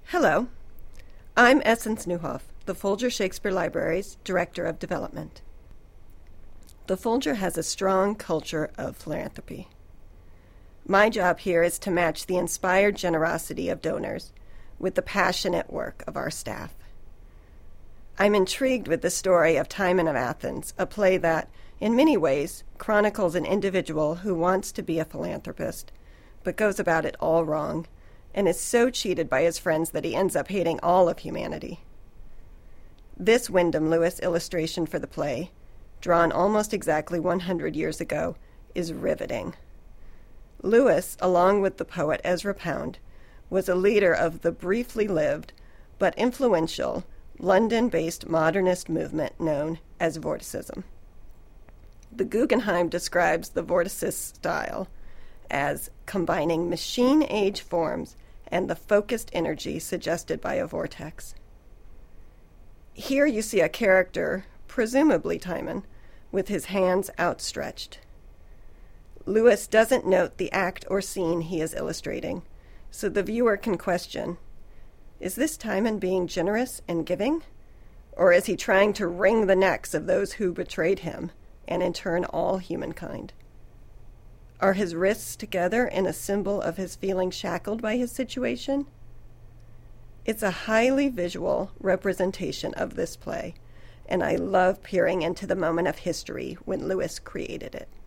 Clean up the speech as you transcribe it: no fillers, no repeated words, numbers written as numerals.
Hello, I'm Essence Newhoff, the Folger Shakespeare Library's Director of Development. The Folger has a strong culture of philanthropy. My job here is to match the inspired generosity of donors with the passionate work of our staff. I'm intrigued with the story of Timon of Athens, a play that, in many ways, chronicles an individual who wants to be a philanthropist, but goes about it all wrong, and is so cheated by his friends that he ends up hating all of humanity. This Wyndham Lewis illustration for the play, drawn almost exactly 100 years ago, is riveting. Lewis, along with the poet Ezra Pound, was a leader of the briefly lived but influential London-based modernist movement known as Vorticism. The Guggenheim describes the Vorticist style as combining machine-age forms and the focused energy suggested by a vortex. Here you see a character, presumably Timon, with his hands outstretched. Lewis doesn't note the act or scene he is illustrating, so the viewer can question, is this Timon being generous and giving? Or is he trying to wring the necks of those who betrayed him, and in turn all humankind? Are his wrists together in a symbol of his feeling shackled by his situation? It's a highly visual representation of this play, and I love peering into the moment of history when Lewis created it.